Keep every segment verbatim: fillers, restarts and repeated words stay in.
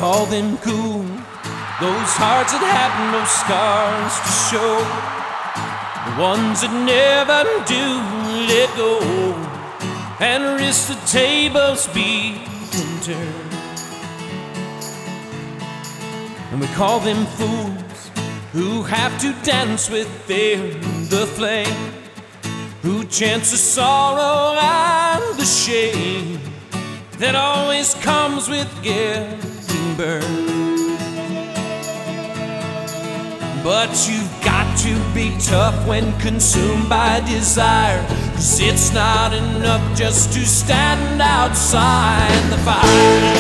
call them cool, those hearts that have no scars to show, the ones that never do let go and risk the tables being turned. And we call them fools who have to dance within the flame, who chance the sorrow and the shame that always comes with getting burned. But you've got to be tough when consumed by desire, 'cause it's not enough just to stand outside the fire.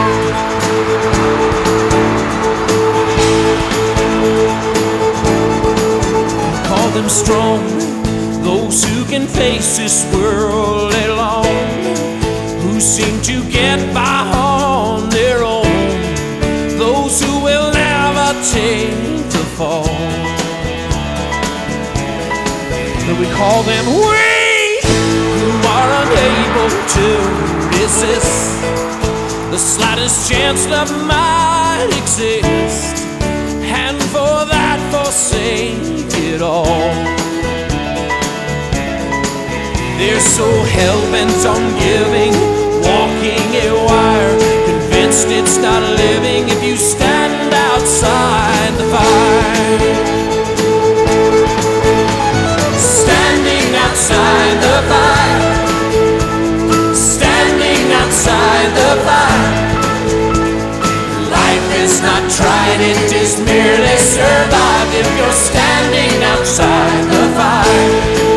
Call them strong, those who can face this world alone, who seem to get by on their own, those who will never take the fall. But we call them weak, who are unable to resist the slightest chance love might exist, and for that forsake it all. They're so hell-bent on giving, walking a wire, convinced it's not living if you stand outside the fire. Standing outside the fire, standing outside the fire. Life is not tried, it is merely survived if you're standing outside the fire.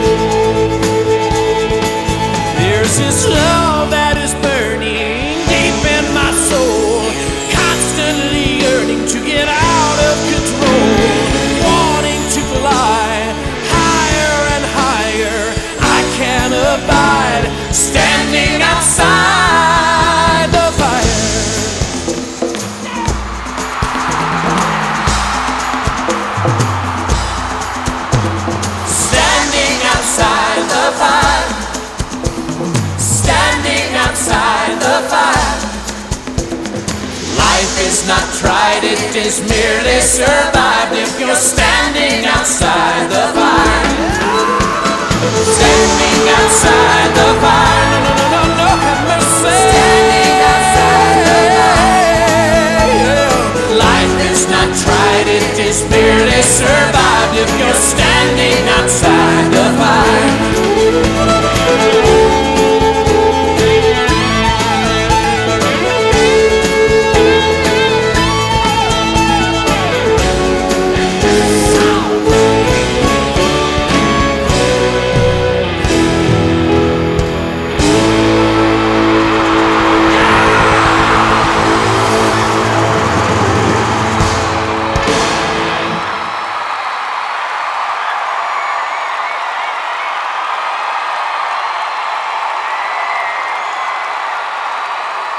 There's this love that is burning deep in my soul, constantly yearning to get out of control, wanting to fly higher and higher. I can't abide standing outside the fire. Standing outside the fire, standing outside the fire. Life is not tried, it is merely survived if you're standing outside the fire.